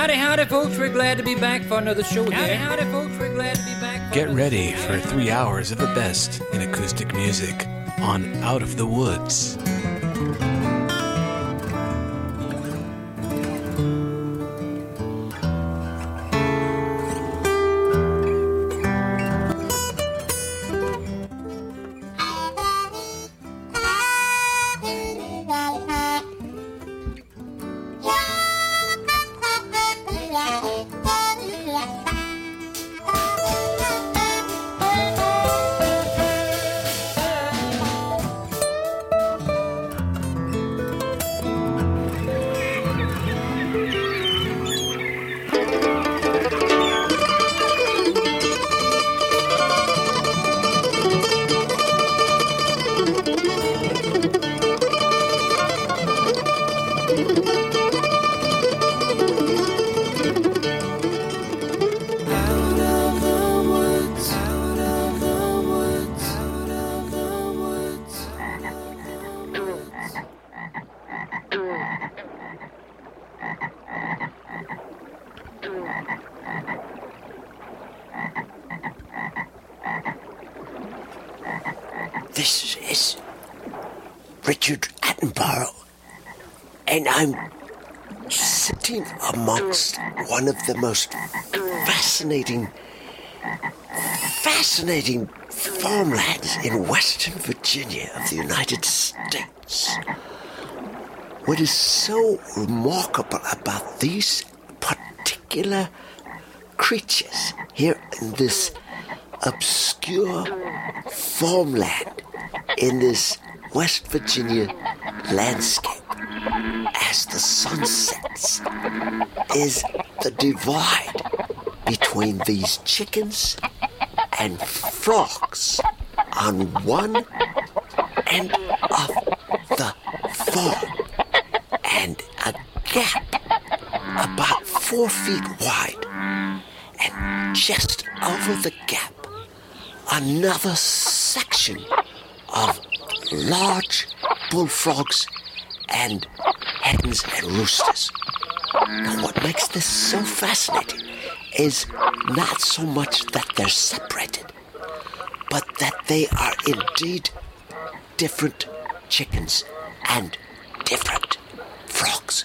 Howdy, howdy, folks. We're glad to be back for another show here. Howdy, folks. We're glad to be back. Get ready for 3 hours of the best in acoustic music on Out of the Woods. This is Richard Attenborough, and I'm sitting amongst one of the most fascinating farmlands in Western Virginia of the United States. What is so remarkable about these particular creatures here in this obscure farmland in this West Virginia landscape as the sun sets is the divide between these chickens and frogs on one end of the farm, and a gap about 4 feet wide, and just over the gap another section of large bullfrogs and hens and roosters. Now, what makes this so fascinating is not so much that they're separated, but that they are indeed different chickens and different frogs.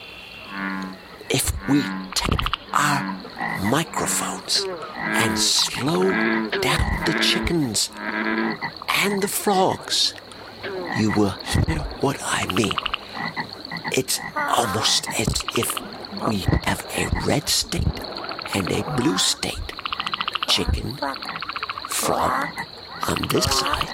If we take our microphones and slow down the chickens and the frogs, you will hear what I mean. It's almost as if we have a red state and a blue state. Chicken, frog on this side.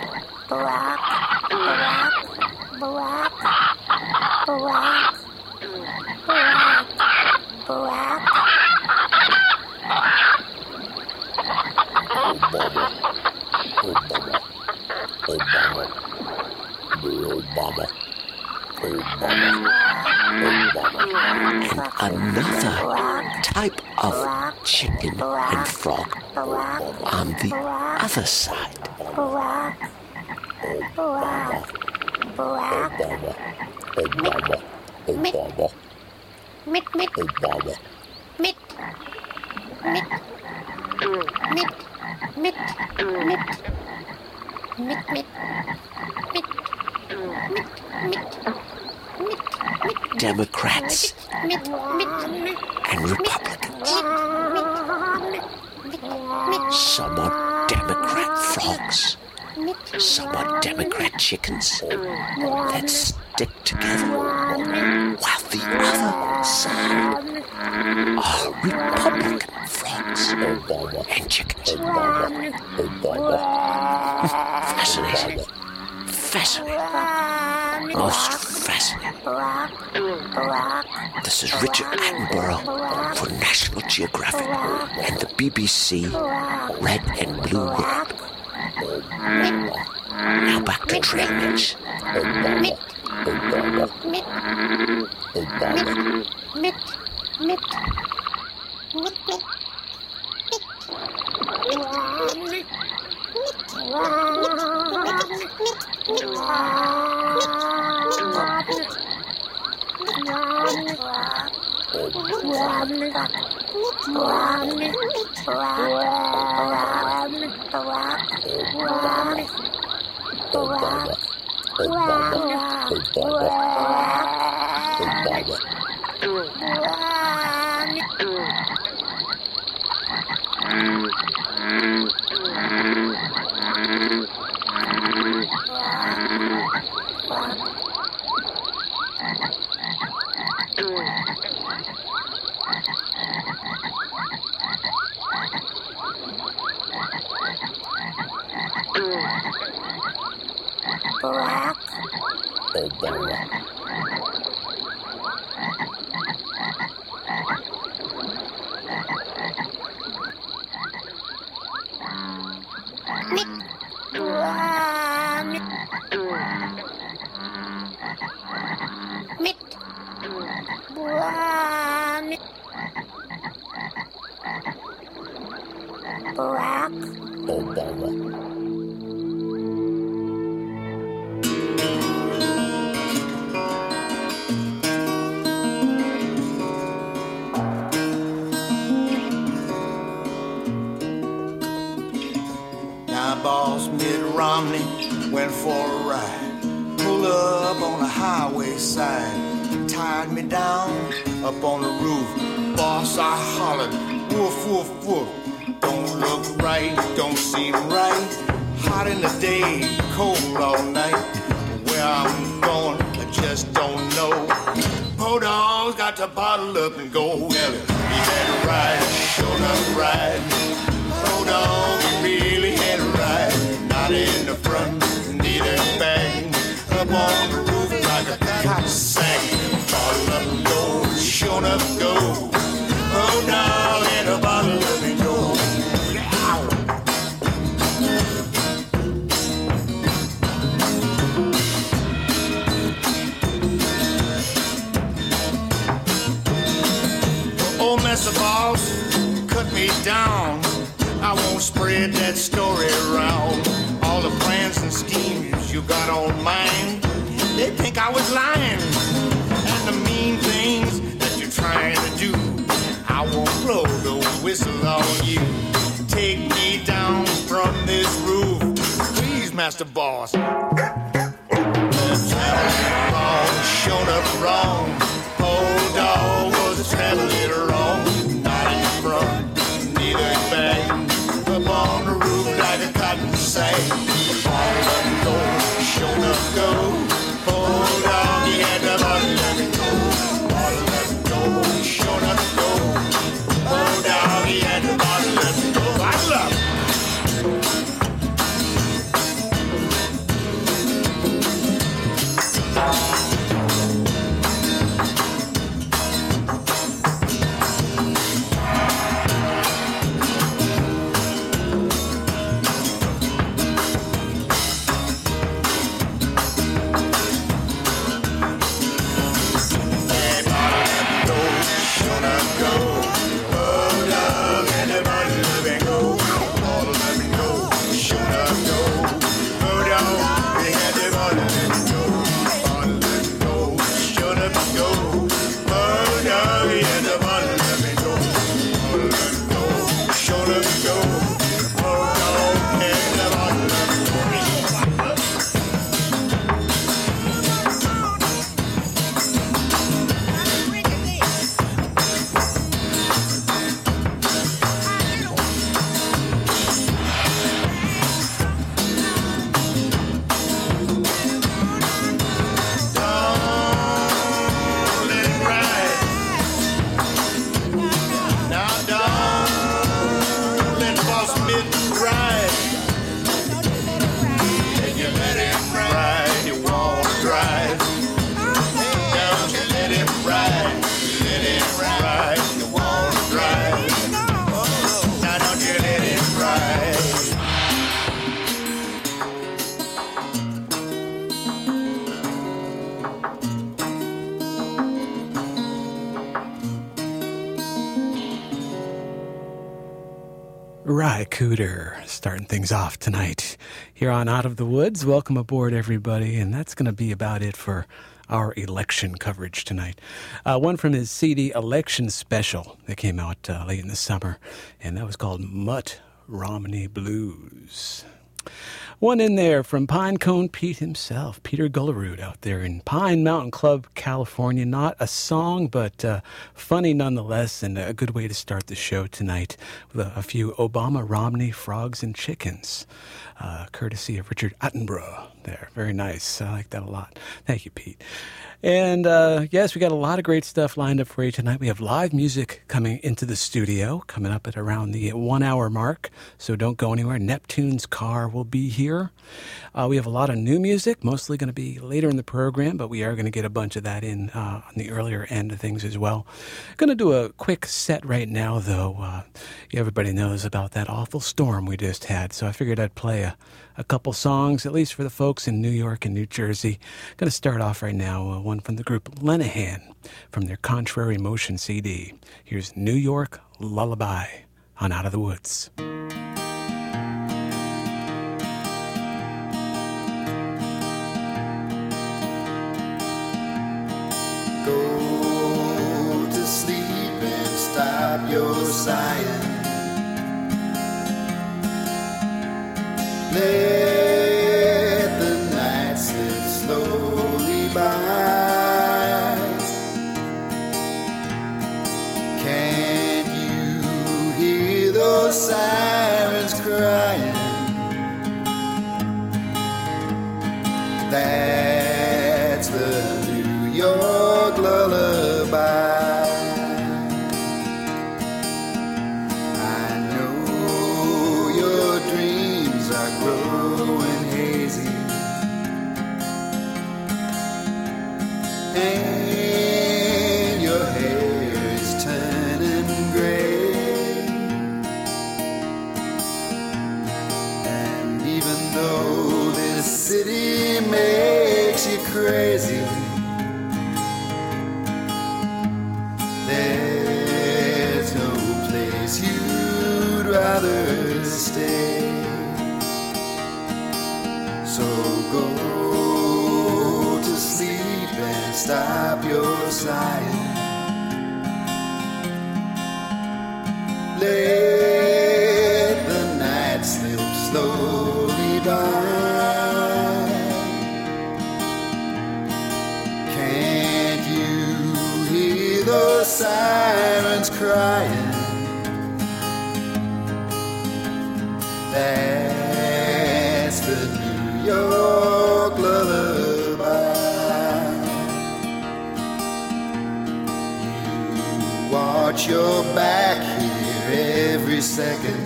And another type of chicken and frog on the other side. Democrats and Republicans. Some are Democrat frogs. Some are Democrat chickens that stick together, while the other side are Republican frogs and chickens. Fascinating. Fascinating. Most fascinating. This is Richard Attenborough for National Geographic and the BBC Red and Blue World. Now back to Trail Mix. Ry Cooder starting things off tonight here on Out of the Woods. Welcome aboard, everybody. And that's going to be about it for our election coverage tonight. One from his CD Election Special that came out late in the summer, and that was called Mutt Romney Blues. One in there from Pinecone Pete himself, Peter Gullerud, out there in Pine Mountain Club, California. Not a song, but funny nonetheless, and a good way to start the show tonight with a few Obama-Romney frogs and chickens, courtesy of Richard Attenborough there. Very nice. I like that a lot. Thank you, Pete. And yes, we got a lot of great stuff lined up for you tonight. We have live music coming into the studio, coming up at around the 1 hour mark. So don't go anywhere. Neptune's Car will be here. We have a lot of new music, mostly going to be later in the program, but we are going to get a bunch of that in on the earlier end of things as well. Going to do a quick set right now, though. Everybody knows about that awful storm we just had, so I figured I'd play a couple songs, at least for the folks in New York and New Jersey. Going to start off right now, one from the group Lenahan from their Contrary Motion CD. Here's New York Lullaby on Out of the Woods. Go to sleep and stop your sighing. Let the night slip slowly by. Can't you hear those sirens crying? That's the New York lullaby. And your hair is turning gray. And even though this city makes you crazy, there's no place you'd rather stay. So go to sleep and stop your sighing. Let the night slip slowly by. Can't you hear those sirens crying? That's the New York lullaby. Watch your back here every second,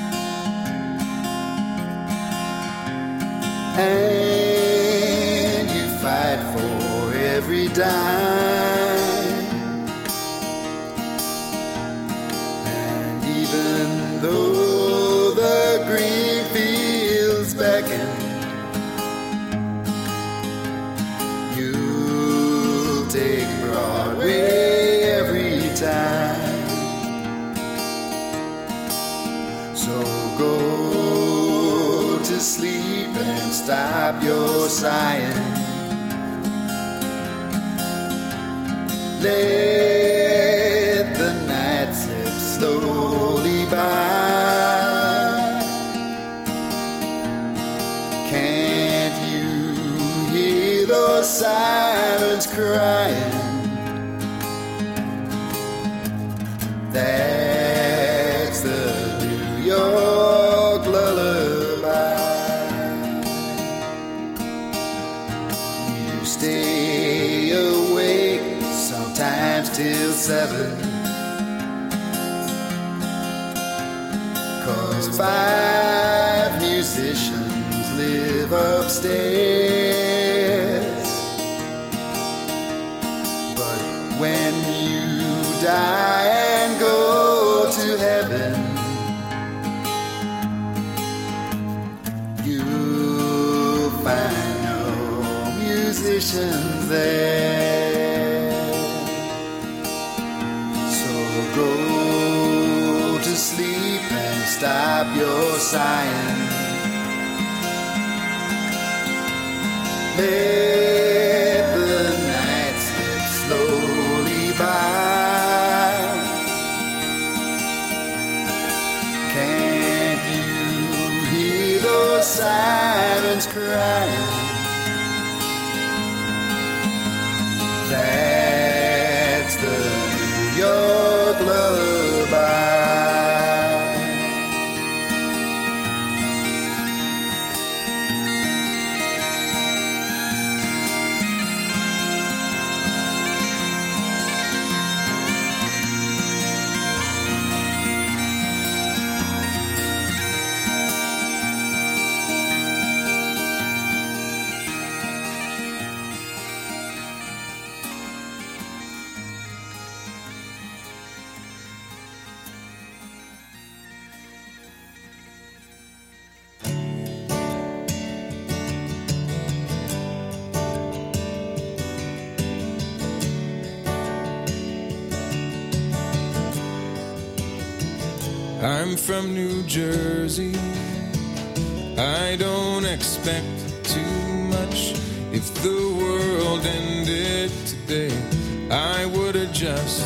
and you fight for every dime. And even though the green fields beckon, you'll take Broadway every time. So go to sleep and stop your sighing. Let the night slip slowly by. Can't you hear those sirens crying? That's the New York lullaby. You stay awake sometimes till 7, 'cause 5 musicians live upstairs. But when you die and go to heaven, you'll find no musicians there. So go to sleep and stop your sighing. Let the sirens crying. That's the New York lullaby. I'm from New Jersey. I don't expect too much. If the world ended today, I would adjust.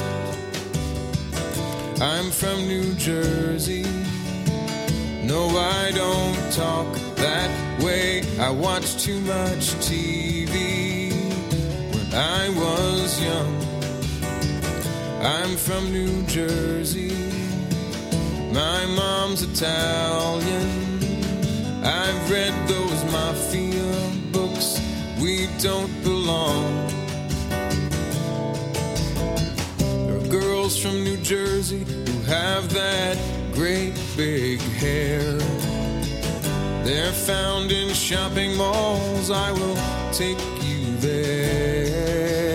I'm from New Jersey. No, I don't talk that way. I watch too much TV when I was young. I'm from New Jersey. My mom's Italian. I've read those mafia books. We don't belong. There are girls from New Jersey who have that great big hair. They're found in shopping malls. I will take you there.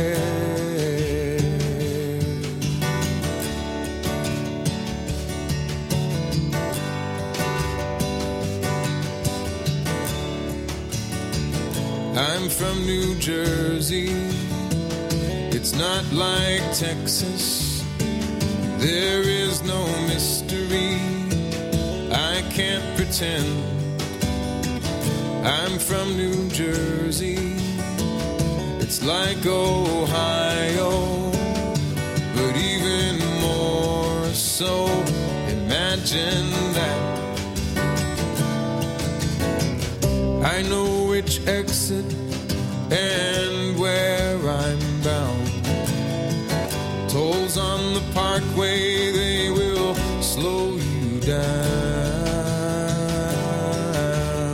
I'm from New Jersey. It's not like Texas. There is no mystery. I can't pretend. I'm from New Jersey. It's like Ohio, but even more so. Imagine that. I know which exit and where I'm bound. Tolls on the parkway, they will slow you down.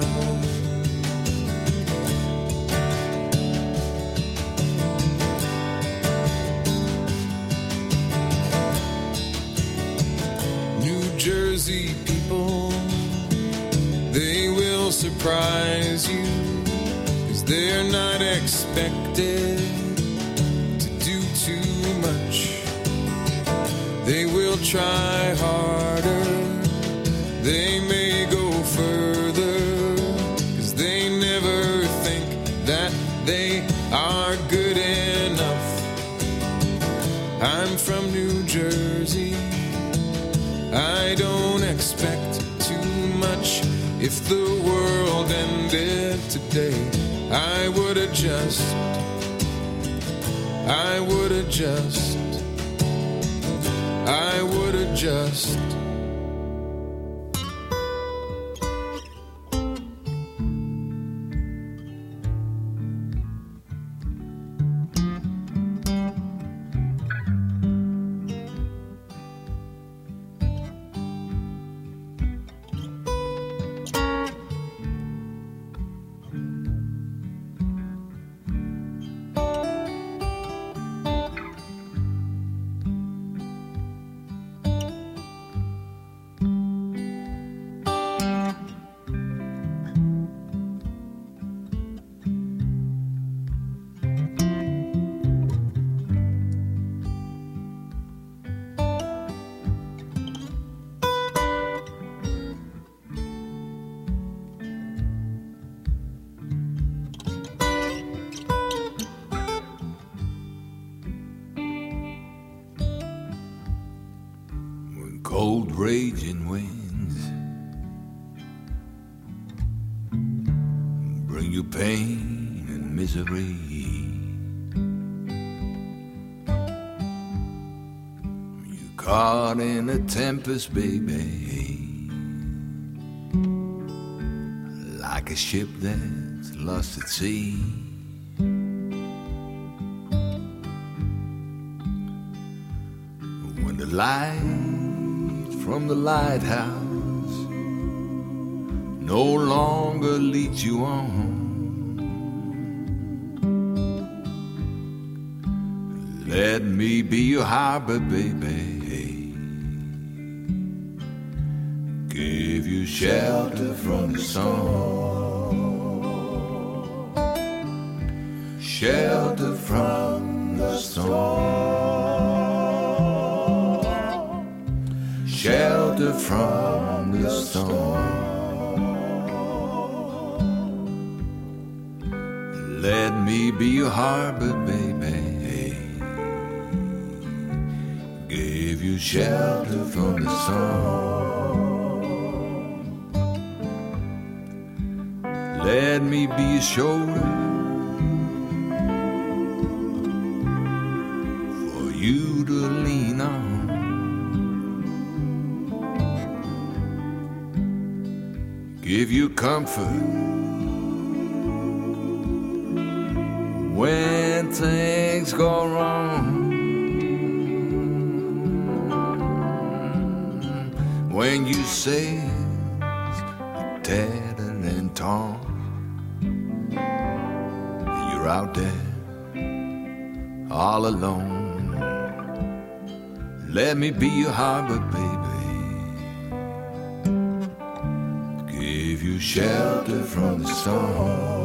New Jersey people, they will surprise you. They're not expected to do too much. They will try harder. They may go further, 'cause they never think that they are good enough. I'm from New Jersey. I don't expect too much. If the world ended today, I would adjust. I would adjust. I would adjust. Cold raging winds bring you pain and misery. You're caught in a tempest, baby. like a ship that's lost at sea. When the light from the lighthouse no longer leads you on, let me be your harbor, baby. Give you shelter from the storm. Shelter from the storm. Shelter from the storm. Let me be your harbor, baby. Give you shelter from the storm. Let me be your shoulder for you to lean on. Give you comfort when things go wrong. When you say it's tattered and torn, you're out there all alone. Let me be your harbor, baby. Give you shelter from the storm.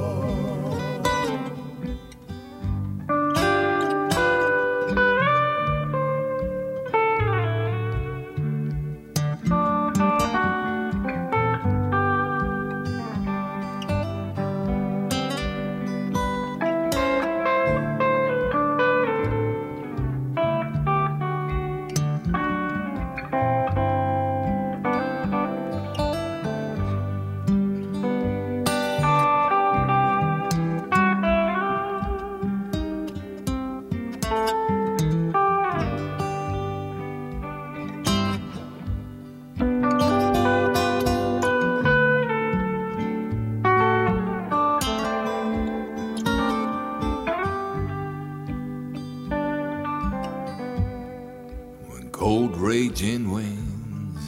Cold raging winds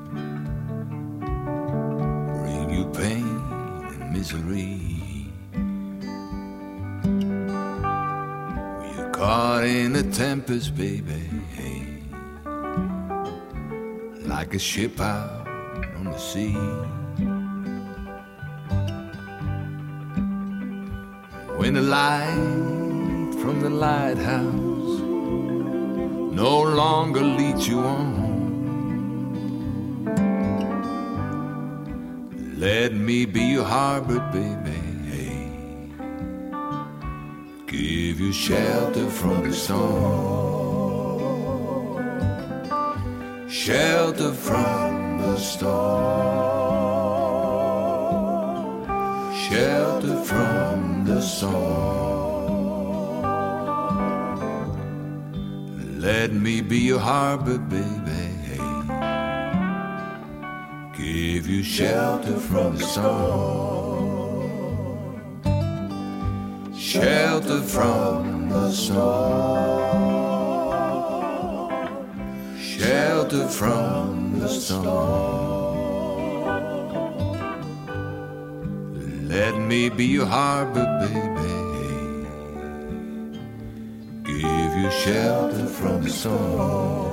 bring you pain and misery. You're caught in a tempest, baby, like a ship out on the sea. When the light from the lighthouse no longer leads you on, let me be your harbor, baby. Give you shelter from the storm. Shelter from the storm. Shelter from the storm. Let me be your harbor, baby. Give you shelter from the storm. Shelter from the storm. Shelter from the storm. Let me be your harbor, baby. Give you shelter from the storm.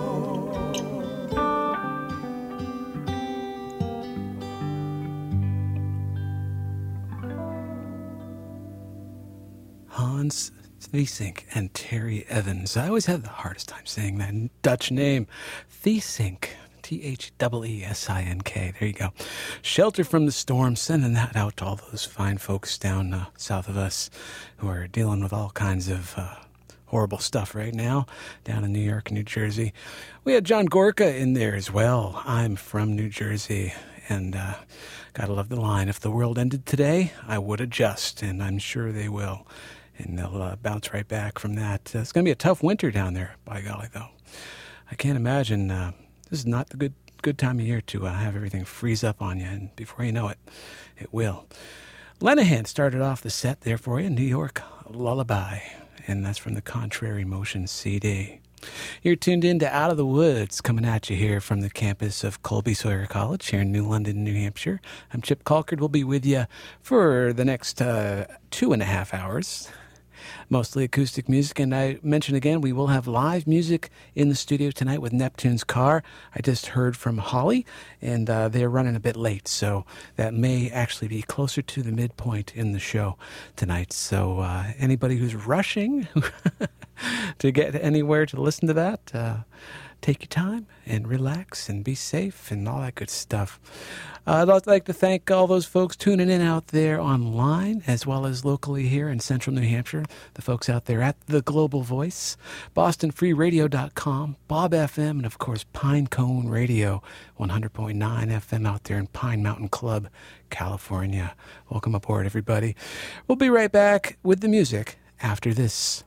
Hans Theessink and Terry Evans. I always have the hardest time saying that Dutch name. Theessink. Theessink. There you go. Shelter from the storm. Sending that out to all those fine folks down south of us who are dealing with all kinds of horrible stuff right now down in New York and New Jersey. We had John Gorka in there as well. I'm from New Jersey, and gotta love the line. If the world ended today, I would adjust, and I'm sure they will. And they'll bounce right back from that. It's going to be a tough winter down there, by golly, though. I can't imagine. This is not the good time of year to have everything freeze up on you, and before you know it, it will. Lenahan started off the set there for you, New York Lullaby, and that's from the Contrary Motion CD. You're tuned in to Out of the Woods, coming at you here from the campus of Colby Sawyer College here in New London, New Hampshire. I'm Chip Colkard. We'll be with you for the next 2.5 hours. Mostly acoustic music, and I mention again, we will have live music in the studio tonight with Neptune's Car. I just heard from Holly, and they're running a bit late, so that may actually be closer to the midpoint in the show tonight. So anybody who's rushing to get anywhere to listen to that, take your time and relax and be safe and all that good stuff. I'd like to thank all those folks tuning in out there online, as well as locally here in central New Hampshire, the folks out there at The Global Voice, BostonFreeRadio.com, Bob FM, and of course Pinecone Radio, 100.9 FM out there in Pine Mountain Club, California. Welcome aboard, everybody. We'll be right back with the music after this.